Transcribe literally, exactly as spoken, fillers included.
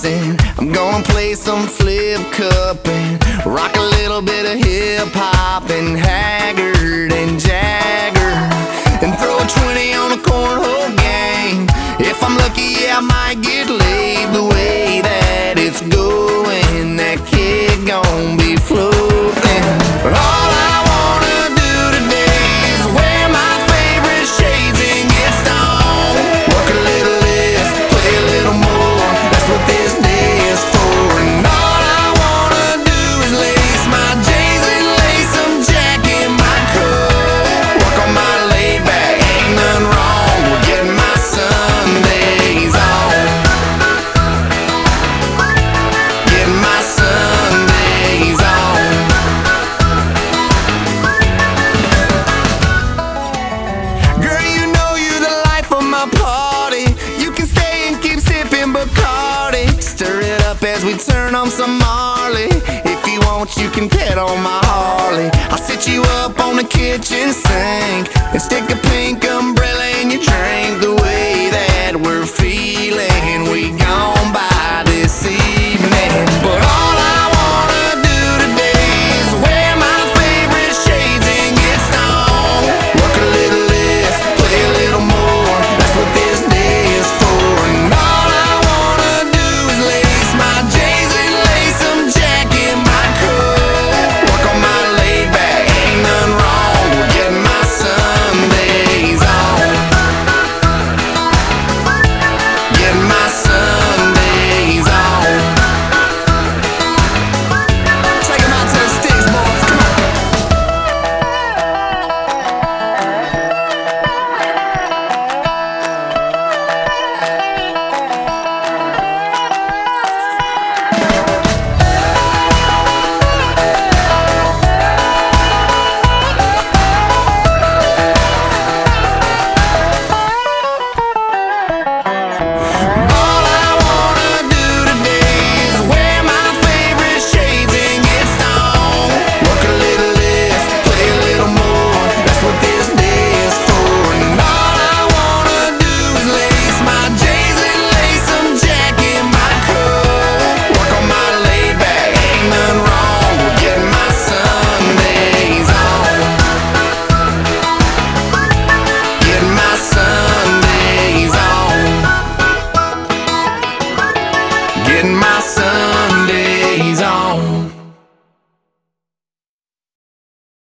racing. I'm gonna play some flip cup and rock a little bit of hip hop and Haggard and Jagger, and throw a twenty on a cornhole game. If I'm lucky, yeah, I might get laid. The way that it's going, that kid gon' be floating. But all I wanna do today is wear my favorite shades and get stoned. Work a little less, play a little more. That's what this day is for. And all I wanna do is lace my J's and lace some Jack in my coat. Work on my laid back, ain't nothing wrong with getting my Sundays on. Getting my Sundays on. Girl, you know you're the life of my party. You can stay and keep sipping Bacardi. Stir it up as we turn on some Marley. If you want, you can pet on my Harley. I'll sit you up on the kitchen sink and stick a pink umbrella in your drink. The way that we're feeling, we gon' buy this evening. But all I wanna do today is wear my favorite shades and get stoned. Work a little less, play a little more. That's what this day is for. And all I wanna do is lace my J's and lace some Jack in my coat. Work on my laid back, ain't nothing wrong with getting my Sundays on. Getting my Sundays on. Take 'em out to the sticks, boys, come on. All I wanna do today is wear my favorite shades and get stoned. Work a little less, play a little more. That's what this day is for. And all I wanna do is lace my J's and lace some Jack in my coat. Work on my laid back, ain't nothing wrong with getting my Sundays on. Getting my Sundays on. Getting my Sundays